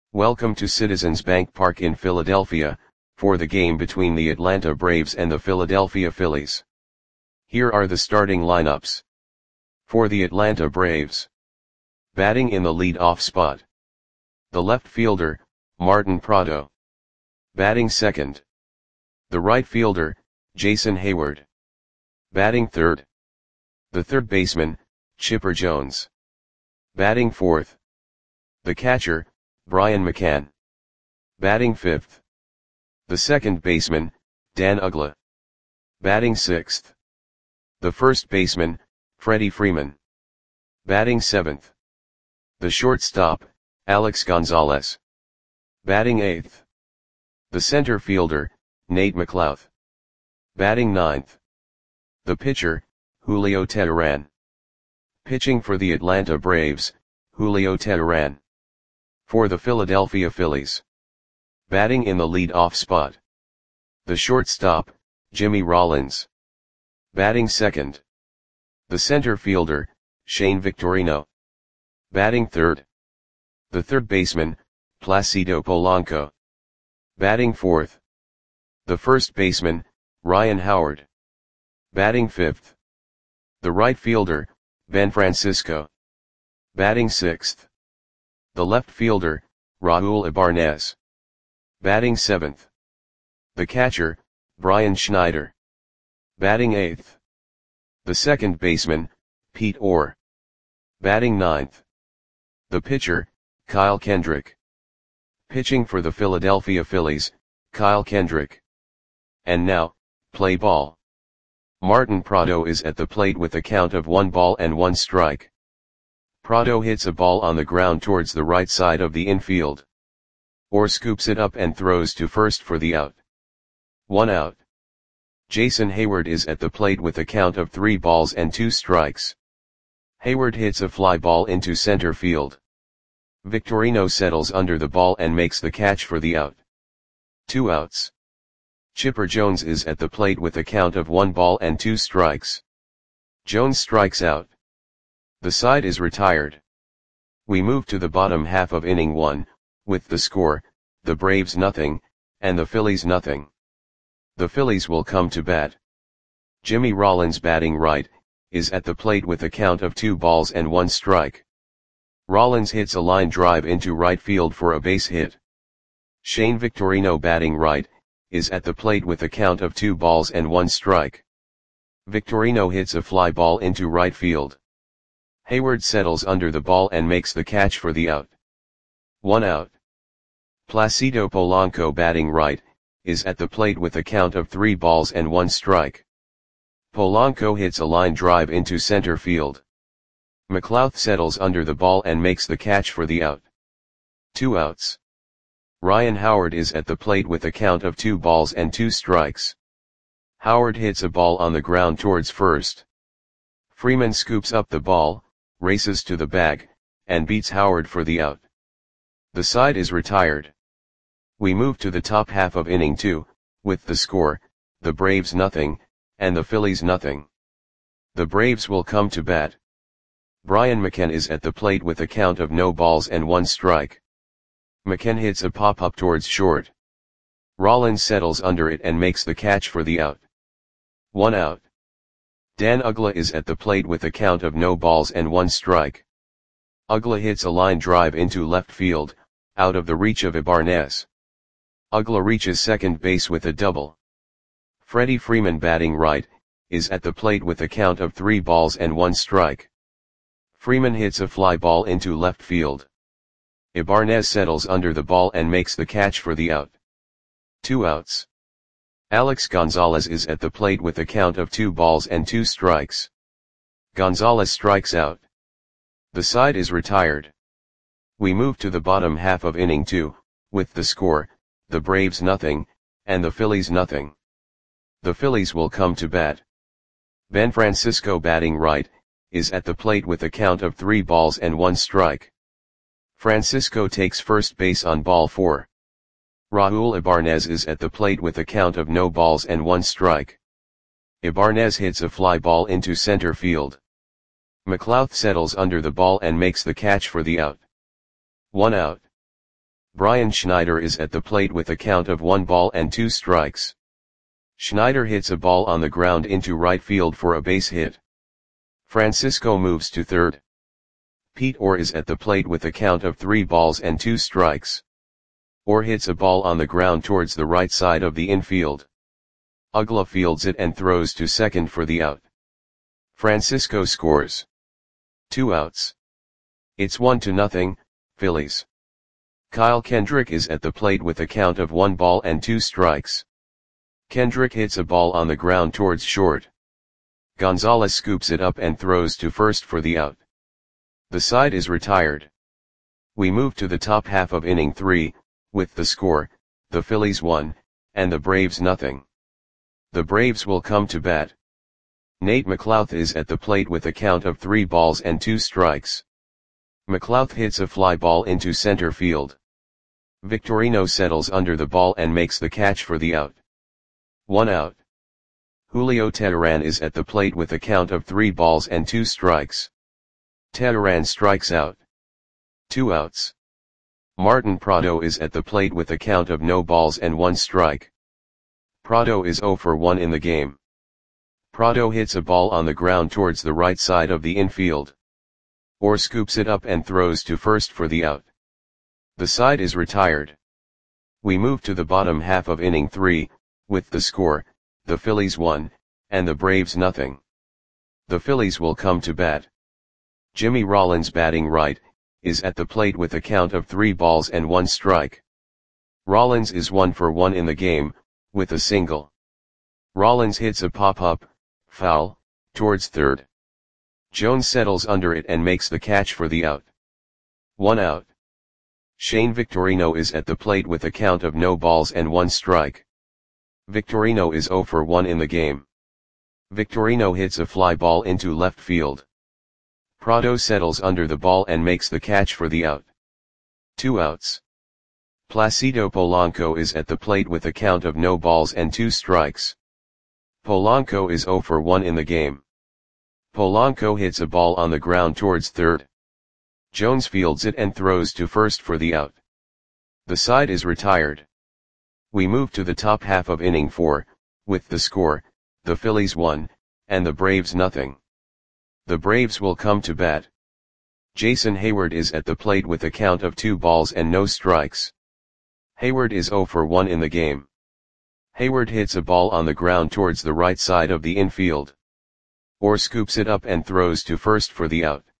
Welcome to Citizens Bank Park in Philadelphia, for the game between the Atlanta Braves and the Philadelphia Phillies. Here are the starting lineups. For the Atlanta Braves. Batting in the lead-off spot. The left fielder, Martin Prado. Batting second. The right fielder, Jason Heyward. Batting third. The third baseman, Chipper Jones. Batting fourth. The catcher, Brian McCann. Batting fifth. The second baseman, Dan Uggla. Batting sixth. The first baseman, Freddie Freeman. Batting seventh. The shortstop, Alex Gonzalez. Batting eighth. The center fielder, Nate McLouth. Batting ninth. The pitcher, Julio Teheran. Pitching for the Atlanta Braves, Julio Teheran. For the Philadelphia Phillies. Batting in the lead-off spot. The shortstop, Jimmy Rollins. Batting second. The center fielder, Shane Victorino. Batting third. The third baseman, Placido Polanco. Batting fourth. The first baseman, Ryan Howard. Batting fifth. The right fielder, Ben Francisco. Batting sixth. The left fielder, Raul Ibanez. Batting seventh. The catcher, Brian Schneider. Batting eighth. The second baseman, Pete Orr. Batting ninth. The pitcher, Kyle Kendrick. Pitching for the Philadelphia Phillies, Kyle Kendrick. And now, play ball. Martin Prado is at the plate with a count of 1 strike. Prado hits a ball on the ground towards the right side of the infield. Orr scoops it up and throws to first for the out. 1 out. Jason Heyward is at the plate with a count of 3 strikes. Heyward hits a fly ball into center field. Victorino settles under the ball and makes the catch for the out. 2 outs. Chipper Jones is at the plate with a count of 1 strikes. Jones strikes out. The side is retired. We move to the bottom half of inning 1, with the score, the Braves nothing, and the Phillies nothing. The Phillies will come to bat. Jimmy Rollins batting right, is at the plate with a count of 2 strikes. Rollins hits a line drive into right field for a base hit. Shane Victorino batting right, is at the plate with a count of 2 strikes. Victorino hits a fly ball into right field. Heyward settles under the ball and makes the catch for the out. 1 out. Placido Polanco batting right, is at the plate with a count of 3 strikes. Polanco hits a line drive into center field. McLouth settles under the ball and makes the catch for the out. 2 outs. Ryan Howard is at the plate with a count of 2 strikes. Howard hits a ball on the ground towards first. Freeman scoops up the ball, races to the bag, and beats Howard for the out. The side is retired. We move to the top half of inning 2, with the score, the Braves nothing, and the Phillies nothing. The Braves will come to bat. Brian McCann is at the plate with a count of 1 strike. McCann hits a pop-up towards short. Rollins settles under it and makes the catch for the out. 1 out. Dan Uggla is at the plate with a count of 1 strike. Uggla hits a line drive into left field, out of the reach of Ibanez. Uggla reaches second base with a double. Freddie Freeman batting right, is at the plate with a count of 3 strikes. Freeman hits a fly ball into left field. Ibanez settles under the ball and makes the catch for the out. 2 outs. Alex Gonzalez is at the plate with a count of 2 strikes. Gonzalez strikes out. The side is retired. We move to the bottom half of inning 2, with the score, the Braves nothing, and the Phillies nothing. The Phillies will come to bat. Ben Francisco batting right, is at the plate with a count of 3 strikes. Francisco takes first base on ball 4. Raul Ibanez is at the plate with a count of 1 strikes. Ibanez hits a fly ball into center field. McLouth settles under the ball and makes the catch for the out. 1 out. Brian Schneider is at the plate with a count of 1 ball and 2 strikes. Schneider hits a ball on the ground into right field for a base hit. Francisco moves to third. Pete Orr is at the plate with a count of 3 balls and 2 strikes. Orr hits a ball on the ground towards the right side of the infield. Uggla fields it and throws to second for the out. Francisco scores. 2 outs. It's 1-0, Phillies. Kyle Kendrick is at the plate with a count of 1 ball and 2 strikes. Kendrick hits a ball on the ground towards short. Gonzalez scoops it up and throws to first for the out. The side is retired. We move to the top half of inning 3, with the score, the Phillies 1, and the Braves 0. The Braves will come to bat. Nate McLouth is at the plate with a count of 3 balls and 2 strikes. McLouth hits a fly ball into center field. Victorino settles under the ball and makes the catch for the out. 1 out. Julio Teheran is at the plate with a count of 3 balls and 2 strikes. Teheran strikes out. 2 outs. Martin Prado is at the plate with a count of no balls and 1 strike. Prado is 0 for 1 in the game. Prado hits a ball on the ground towards the right side of the infield. Orr scoops it up and throws to first for the out. The side is retired. We move to the bottom half of inning 3, with the score, the Phillies 1, and the Braves 0. The Phillies will come to bat. Jimmy Rollins, batting right, is at the plate with a count of 3 balls and 1 strike. Rollins is 1 for 1 in the game, with a single. Rollins hits a pop-up, foul, towards third. Jones settles under it and makes the catch for the out. 1 out. Shane Victorino is at the plate with a count of no balls and 1 strike. Victorino is 0 for 1 in the game. Victorino hits a fly ball into left field. Prado settles under the ball and makes the catch for the out. 2 outs. Placido Polanco is at the plate with a count of no balls and 2 strikes. Polanco is 0 for 1 in the game. Polanco hits a ball on the ground towards third. Jones fields it and throws to first for the out. The side is retired. We move to the top half of inning 4, with the score, the Phillies 1, and the Braves 0. The Braves will come to bat. Jason Hayward is at the plate with a count of 2 balls and no strikes. Hayward is 0 for 1 in the game. Hayward hits a ball on the ground towards the right side of the infield. Orr scoops it up and throws to first for the out.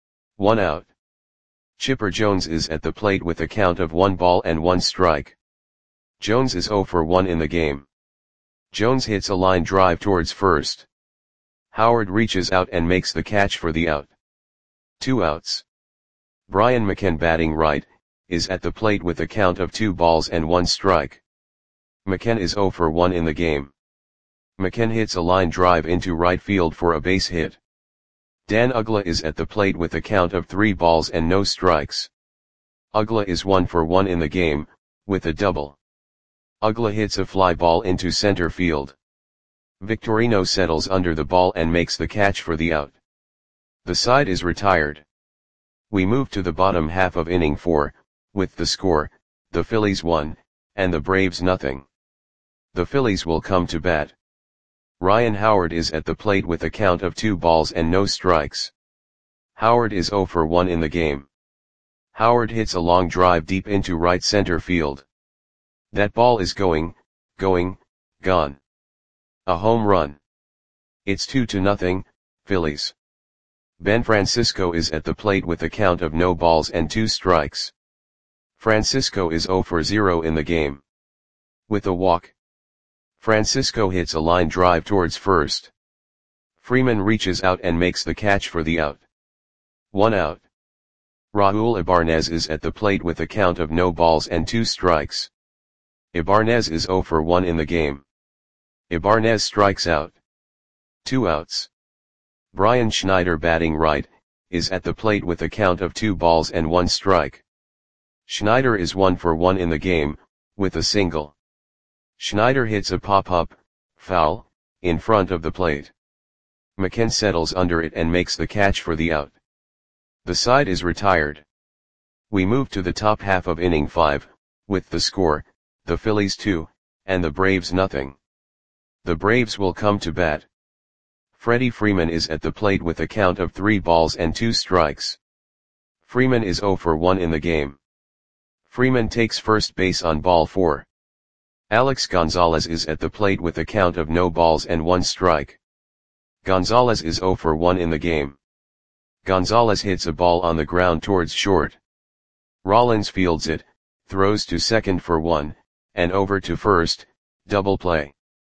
1 out. Chipper Jones is at the plate with a count of 1 ball and 1 strike. Jones is 0 for 1 in the game. Jones hits a line drive towards first. Howard reaches out and makes the catch for the out. 2 outs. Brian McCann, batting right, is at the plate with a count of 2 balls and 1 strike. McCann is 0 for 1 in the game. McCann hits a line drive into right field for a base hit. Dan Uggla is at the plate with a count of 3 balls and no strikes. Uggla is 1 for 1 in the game, with a double. Uggla hits a fly ball into center field. Victorino settles under the ball and makes the catch for the out. The side is retired. We move to the bottom half of inning 4, with the score, the Phillies 1, and the Braves 0. The Phillies will come to bat. Ryan Howard is at the plate with a count of 2 balls and no strikes. Howard is 0 for 1 in the game. Howard hits a long drive deep into right center field. That ball is gone. A home run. It's 2-0, Phillies. Ben Francisco is at the plate with a count of no balls and 2 strikes. Francisco is 0 for 0 in the game. With a walk. Francisco hits a line drive towards first. Freeman reaches out and makes the catch for the out. 1 out. Raul Ibanez is at the plate with a count of no balls and 2 strikes. Ibanez is 0 for 1 in the game. Ibanez strikes out. 2 outs. Brian Schneider, batting right, is at the plate with a count of 2 balls and 1 strike. Schneider is 1 for 1 in the game, with a single. Schneider hits a pop-up, foul, in front of the plate. McCann settles under it and makes the catch for the out. The side is retired. We move to the top half of inning 5, with the score, the Phillies 2, and the Braves nothing. The Braves will come to bat. Freddie Freeman is at the plate with a count of 3 balls and 2 strikes. Freeman is 0 for 1 in the game. Freeman takes first base on ball 4. Alex Gonzalez is at the plate with a count of no balls and 1 strike. Gonzalez is 0 for 1 in the game. Gonzalez hits a ball on the ground towards short. Rollins fields it, throws to second for 1, and over to first, double play.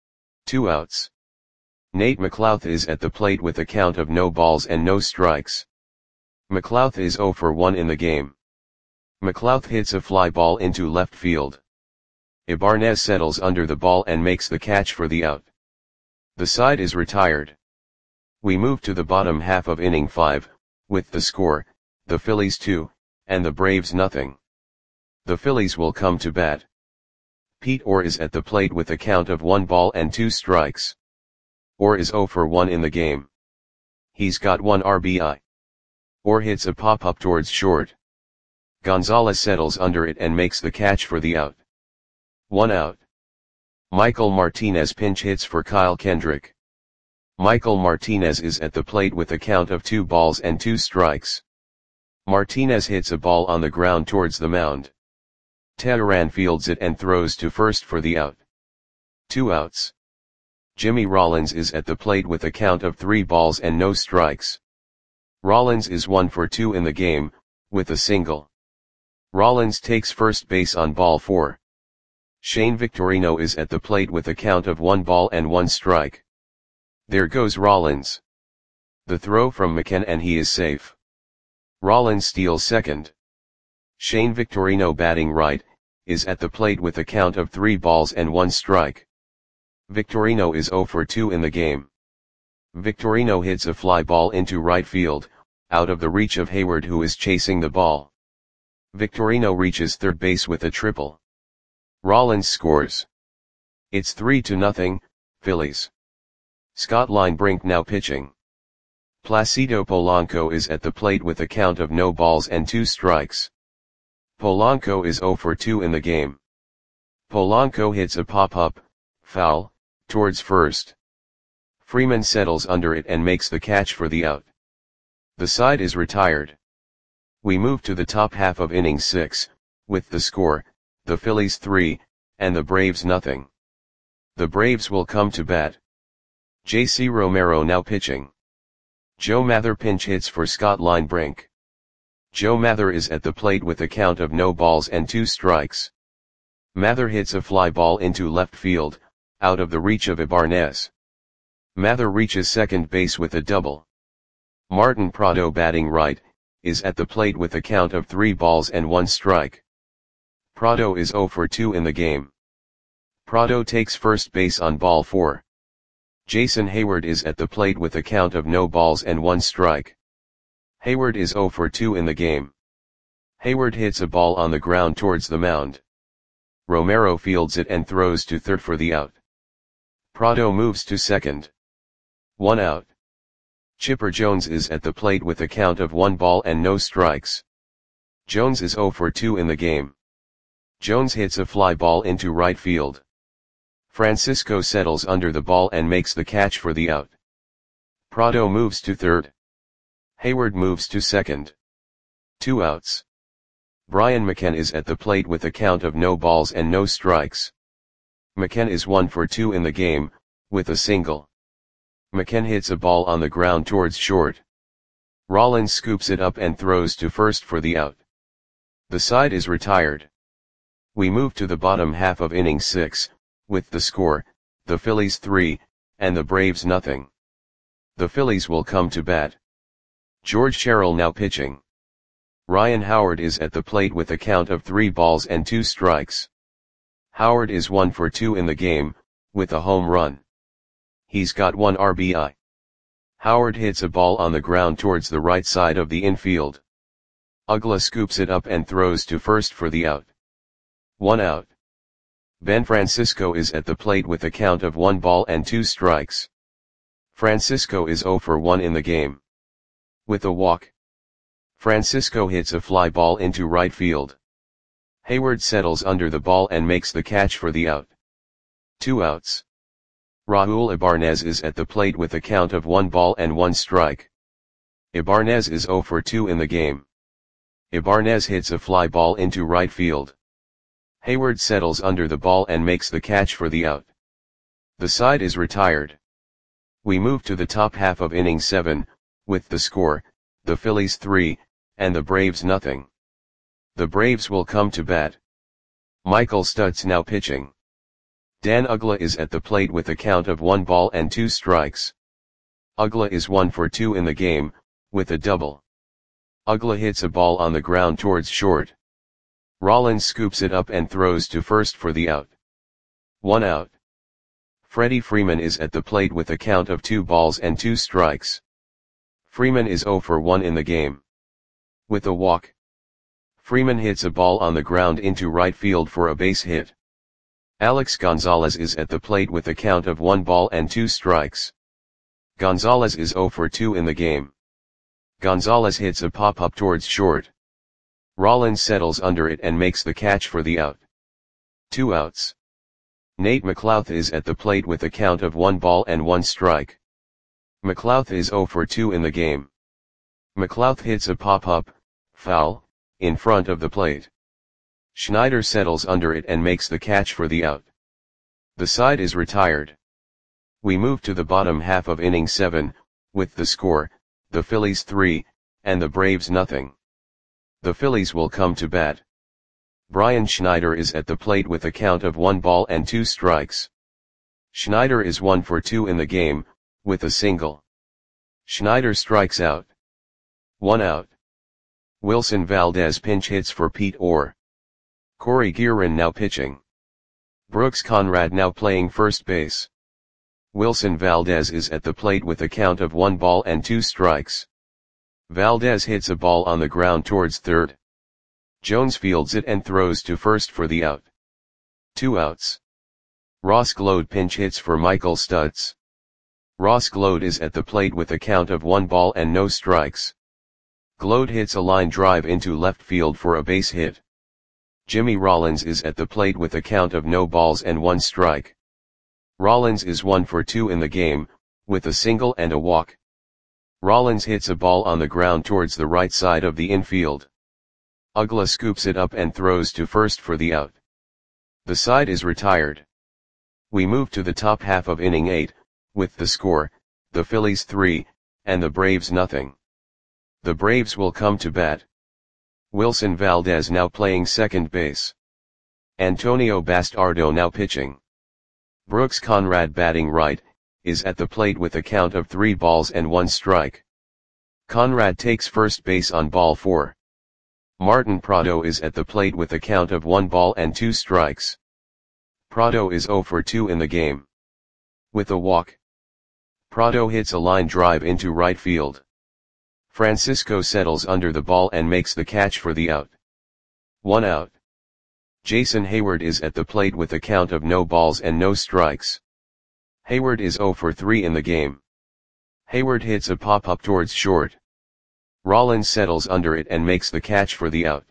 2 outs. Nate McLouth is at the plate with a count of no balls and no strikes. McLouth is 0 for 1 in the game. McLouth hits a fly ball into left field. Ibanez settles under the ball and makes the catch for the out. The side is retired. We move to the bottom half of inning 5, with the score, the Phillies 2, and the Braves nothing. The Phillies will come to bat. Pete Orr is at the plate with a count of 1 ball and 2 strikes. Orr is 0 for 1 in the game. He's got 1 RBI. Orr hits a pop-up towards short. Gonzalez settles under it and makes the catch for the out. 1 out. Michael Martinez pinch hits for Kyle Kendrick. Michael Martinez is at the plate with a count of 2 balls and 2 strikes. Martinez hits a ball on the ground towards the mound. Teheran fields it and throws to first for the out. 2 outs. Jimmy Rollins is at the plate with a count of 3 balls and no strikes. Rollins is 1 for 2 in the game, with a single. Rollins takes first base on ball 4. Shane Victorino is at the plate with a count of 1 ball and 1 strike. There goes Rollins. The throw from McKen and he is safe. Rollins steals second. Shane Victorino batting right, is at the plate with a count of 3 balls and 1 strike. Victorino is 0 for 2 in the game. Victorino hits a fly ball into right field, out of the reach of Hayward who is chasing the ball. Victorino reaches third base with a triple. Rollins scores. It's 3-0, Phillies. Scott Linebrink now pitching. Placido Polanco is at the plate with a count of no balls and 2 strikes. Polanco is 0 for 2 in the game. Polanco hits a pop-up, foul, towards first. Freeman settles under it and makes the catch for the out. The side is retired. We move to the top half of inning 6, with the score, the Phillies 3, and the Braves nothing. The Braves will come to bat. J.C. Romero now pitching. Joe Mather pinch hits for Scott Linebrink. Joe Mather is at the plate with a count of no balls and 2 strikes. Mather hits a fly ball into left field, out of the reach of Ibanez. Mather reaches second base with a double. Martin Prado batting right, is at the plate with a count of 3 balls and 1 strike. Prado is 0 for 2 in the game. Prado takes first base on ball 4. Jason Hayward is at the plate with a count of no balls and 1 strike. Hayward is 0 for 2 in the game. Hayward hits a ball on the ground towards the mound. Romero fields it and throws to third for the out. Prado moves to second. 1 out. Chipper Jones is at the plate with a count of 1 ball and no strikes. Jones is 0 for 2 in the game. Jones hits a fly ball into right field. Francisco settles under the ball and makes the catch for the out. Prado moves to third. Hayward moves to second. 2 outs. Brian McKen is at the plate with a count of no balls and no strikes. McKen is 1 for 2 in the game, with a single. McKen hits a ball on the ground towards short. Rollins scoops it up and throws to first for the out. The side is retired. We move to the bottom half of inning 6, with the score, the Phillies 3, and the Braves nothing. The Phillies will come to bat. George Sherrill now pitching. Ryan Howard is at the plate with a count of 3 balls and 2 strikes. Howard is 1 for 2 in the game, with a home run. He's got 1 RBI. Howard hits a ball on the ground towards the right side of the infield. Uggla scoops it up and throws to first for the out. 1 out. Ben Francisco is at the plate with a count of 1 ball and 2 strikes. Francisco is 0 for 1 in the game. With a walk. Francisco hits a fly ball into right field. Hayward settles under the ball and makes the catch for the out. 2 outs. Raul Ibanez is at the plate with a count of 1 ball and 1 strike. Ibanez is 0 for 2 in the game. Ibanez hits a fly ball into right field. Hayward settles under the ball and makes the catch for the out. The side is retired. We move to the top half of inning 7, with the score, the Phillies 3, and the Braves nothing. The Braves will come to bat. Michael Stutz now pitching. Dan Uggla is at the plate with a count of 1 ball and 2 strikes. Uggla is 1 for 2 in the game, with a double. Uggla hits a ball on the ground towards short. Rollins scoops it up and throws to first for the out. 1 out. Freddie Freeman is at the plate with a count of 2 balls and 2 strikes. Freeman is 0 for 1 in the game. With a walk. Freeman hits a ball on the ground into right field for a base hit. Alex Gonzalez is at the plate with a count of 1 ball and 2 strikes. Gonzalez is 0 for 2 in the game. Gonzalez hits a pop-up towards short. Rollins settles under it and makes the catch for the out. 2 outs. Nate McLouth is at the plate with a count of 1 ball and 1 strike. McLouth is 0 for 2 in the game. McLouth hits a pop-up, foul, in front of the plate. Schneider settles under it and makes the catch for the out. The side is retired. We move to the bottom half of inning 7, with the score, the Phillies 3, and the Braves nothing. The Phillies will come to bat. Brian Schneider is at the plate with a count of 1 ball and 2 strikes. Schneider is 1 for 2 in the game, with a single. Schneider strikes out. 1 out. Wilson Valdez pinch hits for Pete Orr. Corey Guerin now pitching. Brooks Conrad now playing first base. Wilson Valdez is at the plate with a count of 1 ball and 2 strikes. Valdez hits a ball on the ground towards third. Jones fields it and throws to first for the out. 2 outs. Ross Gload pinch hits for Michael Stutz. Ross Gload is at the plate with a count of 1 ball and no strikes. Gload hits a line drive into left field for a base hit. Jimmy Rollins is at the plate with a count of no balls and 1 strike. Rollins is 1 for 2 in the game, with a single and a walk. Rollins hits a ball on the ground towards the right side of the infield. Uggla scoops it up and throws to first for the out. The side is retired. We move to the top half of inning 8, with the score, the Phillies 3, and the Braves nothing. The Braves will come to bat. Wilson Valdez now playing second base. Antonio Bastardo now pitching. Brooks Conrad batting right, is at the plate with a count of 3 balls and 1 strike. Conrad takes first base on ball 4. Martin Prado is at the plate with a count of 1 ball and 2 strikes. Prado is 0 for 2 in the game. With a walk. Prado hits a line drive into right field. Francisco settles under the ball and makes the catch for the out. 1 out. Jason Hayward is at the plate with a count of no balls and no strikes. Hayward is 0 for 3 in the game. Hayward hits a pop-up towards short. Rollins settles under it and makes the catch for the out.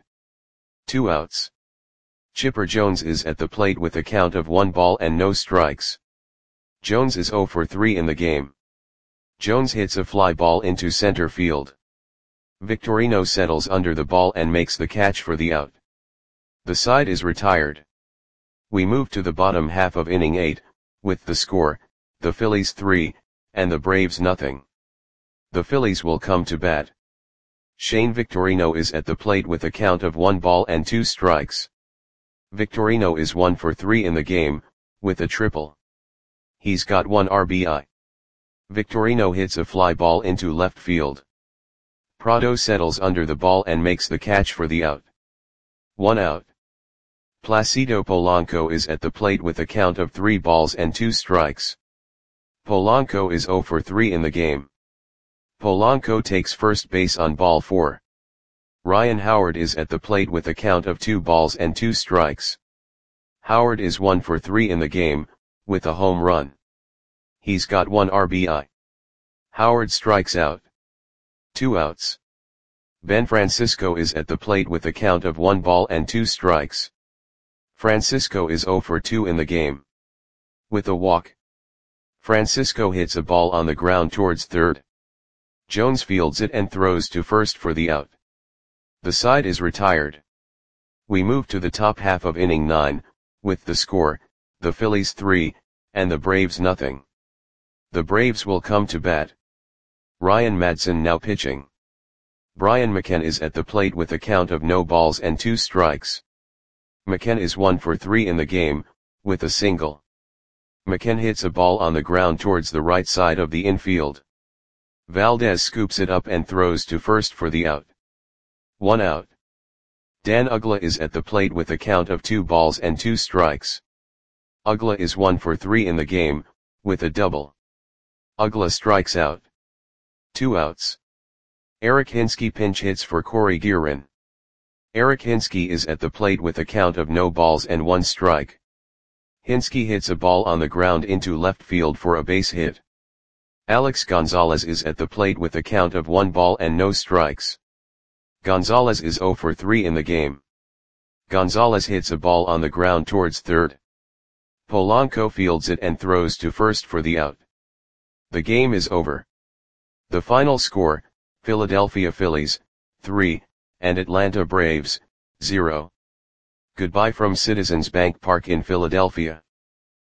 2 outs. Chipper Jones is at the plate with a count of 1 ball and no strikes. Jones is 0 for 3 in the game. Jones hits a fly ball into center field. Victorino settles under the ball and makes the catch for the out. The side is retired. We move to the bottom half of inning 8, with the score, the Phillies 3, and the Braves nothing. The Phillies will come to bat. Shane Victorino is at the plate with a count of 1 ball and 2 strikes. Victorino is 1 for 3 in the game, with a triple. He's got 1 RBI. Victorino hits a fly ball into left field. Prado settles under the ball and makes the catch for the out. 1 out. Placido Polanco is at the plate with a count of 3 balls and 2 strikes. Polanco is 0 for 3 in the game. Polanco takes first base on ball 4. Ryan Howard is at the plate with a count of 2 balls and 2 strikes. Howard is 1 for 3 in the game, with a home run. He's got 1 RBI. Howard strikes out. 2 outs. Ben Francisco is at the plate with a count of 1 ball and 2 strikes. Francisco is 0 for 2 in the game. With a walk, Francisco hits a ball on the ground towards third. Jones fields it and throws to first for the out. The side is retired. We move to the top half of inning 9, with the score, the Phillies 3, and the Braves nothing. The Braves will come to bat. Ryan Madson now pitching. Brian McCann is at the plate with a count of no balls and 2 strikes. McCann is 1 for 3 in the game, with a single. McCann hits a ball on the ground towards the right side of the infield. Valdez scoops it up and throws to first for the out. 1 out. Dan Uggla is at the plate with a count of 2 balls and 2 strikes. Uggla is 1 for 3 in the game, with a double. Uggla strikes out. 2 outs. Eric Hinske pinch hits for Corey Guerin. Eric Hinske is at the plate with a count of no balls and 1 strike. Hinske hits a ball on the ground into left field for a base hit. Alex Gonzalez is at the plate with a count of 1 ball and no strikes. Gonzalez is 0 for 3 in the game. Gonzalez hits a ball on the ground towards third. Polanco fields it and throws to first for the out. The game is over. The final score, Philadelphia Phillies, 3, and Atlanta Braves, 0. Goodbye from Citizens Bank Park in Philadelphia.